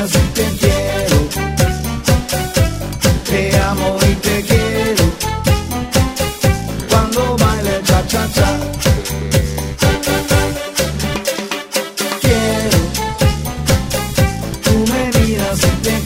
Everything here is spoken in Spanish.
miras y te quiero, te amo y te quiero, cuando baila el cha-cha-cha. Quiero, tú me miras y te